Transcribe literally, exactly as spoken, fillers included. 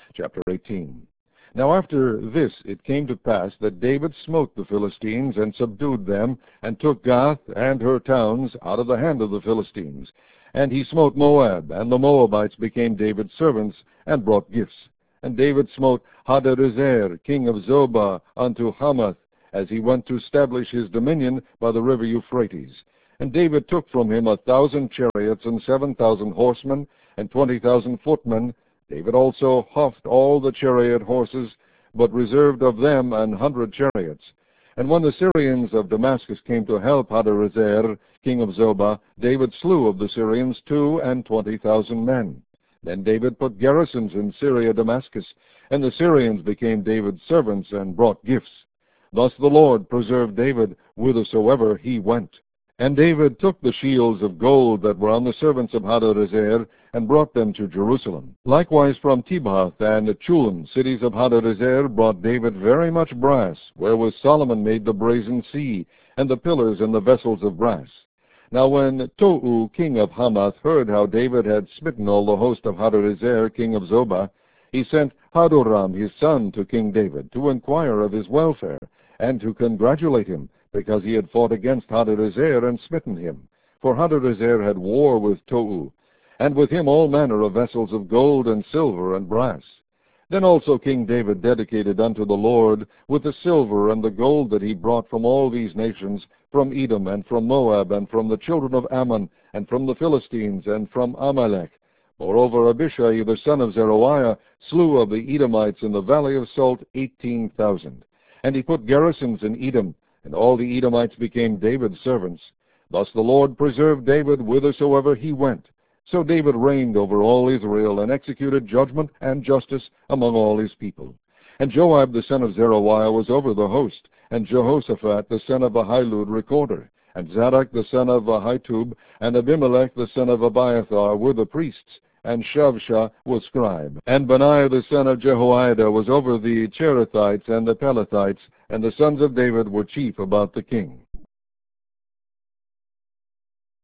chapter eighteen. Now after this it came to pass that David smote the Philistines, and subdued them, and took Gath and her towns out of the hand of the Philistines. And he smote Moab, and the Moabites became David's servants, and brought gifts. And David smote Hadarezer, king of Zobah, unto Hamath, as he went to establish his dominion by the river Euphrates. And David took from him a thousand chariots, and seven thousand horsemen, and twenty thousand footmen. David also houghed all the chariot horses, but reserved of them an hundred chariots. And when the Syrians of Damascus came to help Hadarezer, king of Zobah, David slew of the Syrians two and twenty thousand men. Then David put garrisons in Syria Damascus, and the Syrians became David's servants, and brought gifts. Thus the Lord preserved David whithersoever he went. And David took the shields of gold that were on the servants of Hadarezer, and brought them to Jerusalem. Likewise from Tibhath and Chulam, cities of Hadarezer, brought David very much brass, wherewith Solomon made the brazen sea, and the pillars and the vessels of brass. Now when Tou, king of Hamath, heard how David had smitten all the host of Hadarezer, king of Zobah, he sent Hadoram his son to King David, to inquire of his welfare, and to congratulate him, because he had fought against Hadarezer and smitten him. For Hadarezer had war with Tou, and with him all manner of vessels of gold and silver and brass. Then also King David dedicated unto the Lord with the silver and the gold that he brought from all these nations, from Edom, and from Moab, and from the children of Ammon, and from the Philistines, and from Amalek. Moreover Abishai the son of Zeruiah slew of the Edomites in the valley of Salt eighteen thousand. And he put garrisons in Edom, and all the Edomites became David's servants. Thus the Lord preserved David whithersoever he went. So David reigned over all Israel, and executed judgment and justice among all his people. And Joab the son of Zeruiah was over the host, and Jehoshaphat the son of Ahilud recorder, and Zadok the son of Ahitub, and Abimelech the son of Abiathar were the priests, and Shavsha was scribe. And Benaiah the son of Jehoiada was over the Cherethites and the Pelethites, and the sons of David were chief about the king.